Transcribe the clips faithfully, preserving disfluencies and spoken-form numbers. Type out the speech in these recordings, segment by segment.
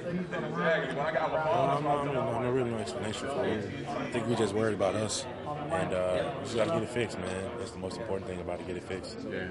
Um, I'm, I'm a really no explanation for it. I think we just worried about us, and uh, we just got to get it fixed, man. That's the most important thing about it, get it fixed. Yeah.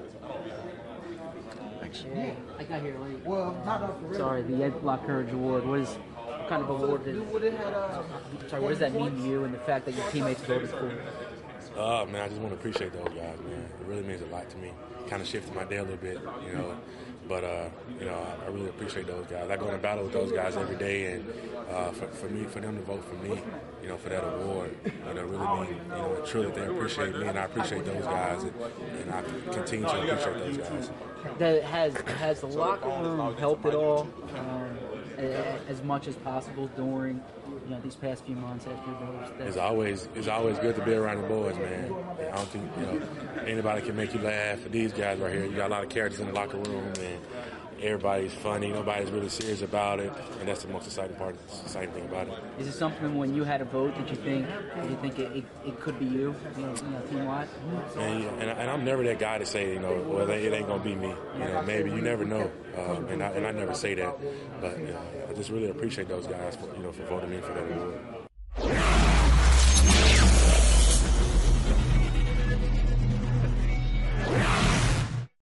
Thanks. Yeah, I got here late. Well, not sorry. The Ed Block Courage Award. What is what kind of award? Did, sorry, what does that mean to you, and the fact that your teammates voted for it? Uh, man, I just want to appreciate those guys, man. It really means a lot to me. Kind of shifted my day a little bit, you know. But, uh, you know, I really appreciate those guys. I go to battle with those guys every day, and uh, for, for me, for them to vote for me, you know, for that award, you know, that really mean, you know, truly they appreciate me, and I appreciate those guys, and, and I continue to appreciate those guys. That has has the locker room helped at all, um, as much as possible during, you know, these past few months after those? It's always it's always good to be around the boys, man. I don't think, you know, anybody can make you laugh. These guys right here, you got a lot of characters in the locker room, and everybody's funny. Nobody's really serious about it, and that's the most exciting part, exciting thing about it. Is it something when you had a vote that you think did you think it, it, it could be you, you know, you know team wide? And, and, and I'm never that guy to say, you know, well, it ain't gonna be me. You know, maybe you never know, um, and I and I never say that. But you know, I just really appreciate those guys for, you know, for voting me for that award.